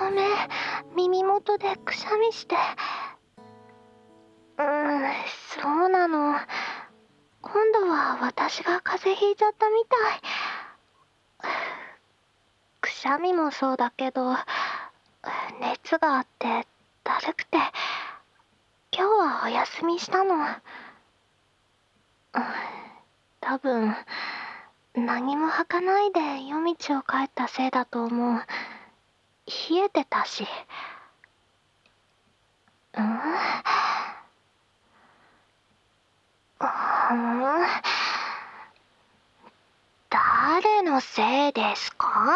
ごめん、耳元でくしゃみして。そうなの。今度は私が風邪ひいちゃったみたい。くしゃみもそうだけど、熱があってだるくて、今日はお休みしたの。多分、何も吐かないで夜道を帰ったせいだと思う。冷えてたし。誰のせいですか？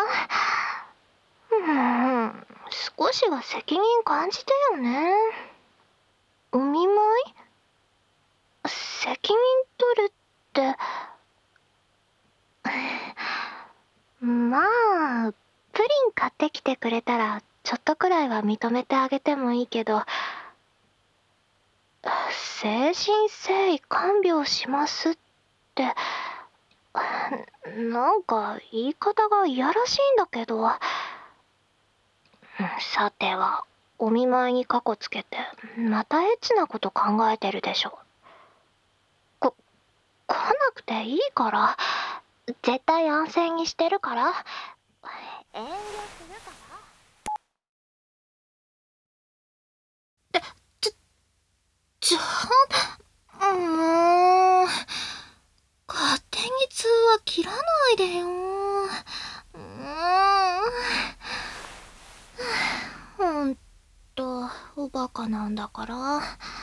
少しは責任感じてよね。お見舞い？責任取るって。まあ、プリン買ってきてくれたらちょっとくらいは認めてあげてもいいけど、誠心誠意看病しますって、なんか言い方がいやらしいんだけど。さては、お見舞いにカコつけて、またエッチなこと考えてるでしょ。来なくていいから。絶対安静にしてるから。遠慮するから。勝手に通話切らないでよ。ほんと、おバカなんだから。